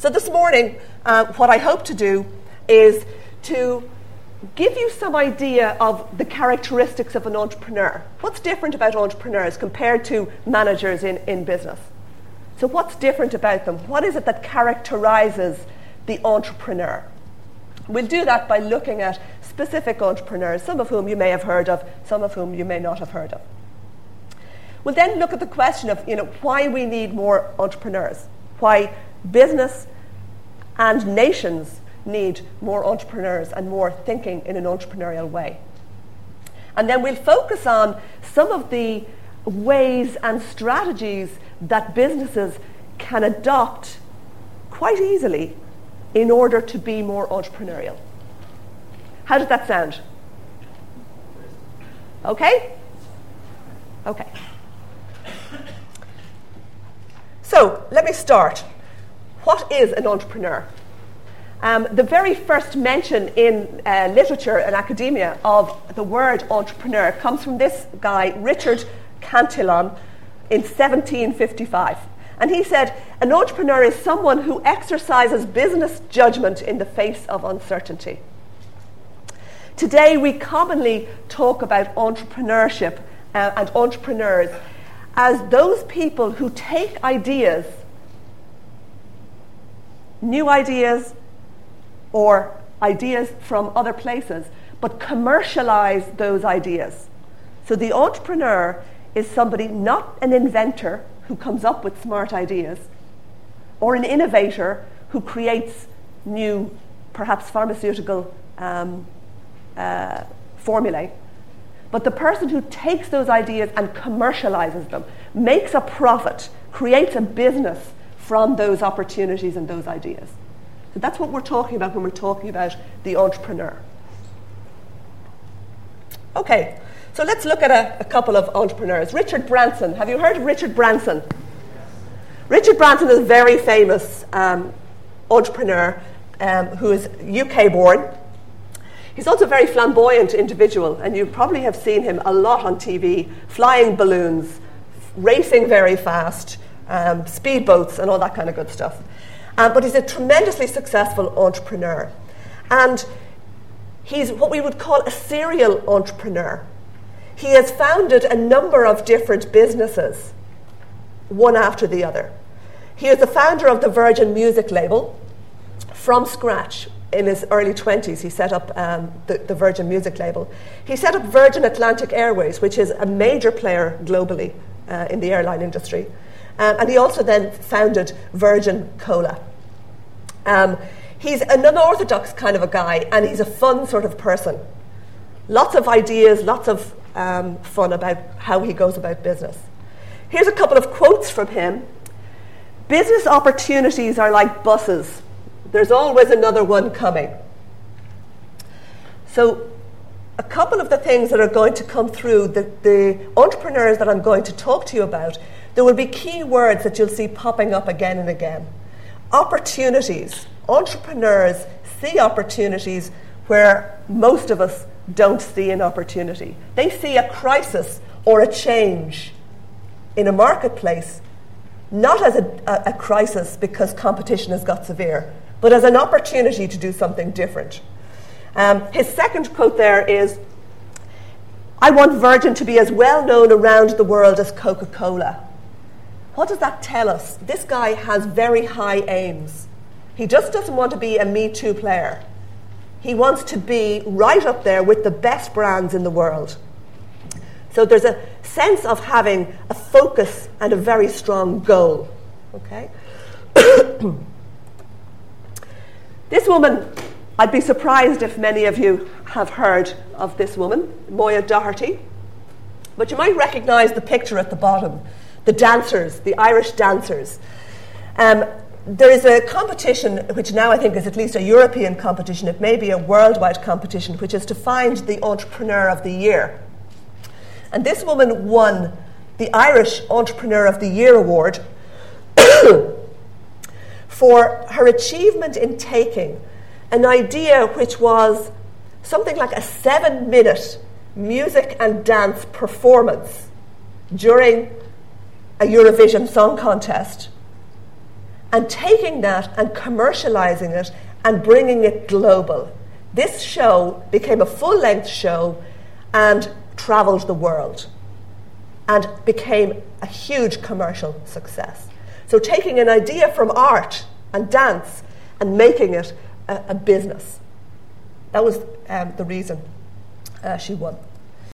So this morning, what I hope to do is to give you some idea of the characteristics of an entrepreneur. What's different about entrepreneurs compared to managers in business? So what's different about them? What is it that characterizes the entrepreneur? We'll do that by looking at specific entrepreneurs, some of whom you may have heard of, some of whom you may not have heard of. We'll then look at the question of, why we need more entrepreneurs, why business and nations need more entrepreneurs and more thinking in an entrepreneurial way. And then we'll focus on some of the ways and strategies that businesses can adopt quite easily in order to be more entrepreneurial. How does that sound? Okay? Okay. So, let me start. What is an entrepreneur? The very first mention in literature and academia of the word entrepreneur comes from this guy, Richard Cantillon, in 1755. And he said, an entrepreneur is someone who exercises business judgment in the face of uncertainty. Today, we commonly talk about entrepreneurship and entrepreneurs as those people who take ideas, new ideas, or ideas from other places, but commercialize those ideas. So the entrepreneur is somebody, not an inventor who comes up with smart ideas, or an innovator who creates new, perhaps pharmaceutical formulae, but the person who takes those ideas and commercializes them, makes a profit, creates a business from those opportunities and those ideas. So that's what we're talking about when we're talking about the entrepreneur. Okay, so let's look at a couple of entrepreneurs. Richard Branson. Have you heard of Richard Branson? Richard Branson is a very famous entrepreneur who is UK born. He's also a very flamboyant individual, and you probably have seen him a lot on TV, flying balloons, racing very fast, speedboats and all that kind of good stuff. But he's a tremendously successful entrepreneur. And he's what we would call a serial entrepreneur. He has founded a number of different businesses, one after the other. He is the founder of the Virgin music label from scratch. In his early 20s, he set up the Virgin music label. He set up Virgin Atlantic Airways, which is a major player globally in the airline industry. And he also then founded Virgin Cola. He's an unorthodox kind of a guy, and he's a fun sort of person. Lots of ideas, lots of fun about how he goes about business. Here's a couple of quotes from him. Business opportunities are like buses. There's always another one coming. So a couple of the things that are going to come through, the entrepreneurs that I'm going to talk to you about, there will be key words that you'll see popping up again and again. Opportunities. Entrepreneurs see opportunities where most of us don't see an opportunity. They see a crisis or a change in a marketplace, not as a crisis because competition has got severe, but as an opportunity to do something different. His second quote there is, I want Virgin to be as well known around the world as Coca-Cola. What does that tell us? This guy has very high aims. He just doesn't want to be a Me Too player. He wants to be right up there with the best brands in the world. So there's a sense of having a focus and a very strong goal. Okay? This woman, I'd be surprised if many of you have heard of this woman, Moya Doherty. But you might recognize the picture at the bottom, the dancers, the Irish dancers. There is a competition, which now I think is at least a European competition, it may be a worldwide competition, which is to find the Entrepreneur of the Year. And this woman won the Irish Entrepreneur of the Year award for her achievement in taking an idea which was something like a 7-minute music and dance performance during a Eurovision Song Contest, and taking that and commercializing it and bringing it global. This show became a full-length show and travelled the world and became a huge commercial success. So taking an idea from art and dance and making it a business. That was the reason she won.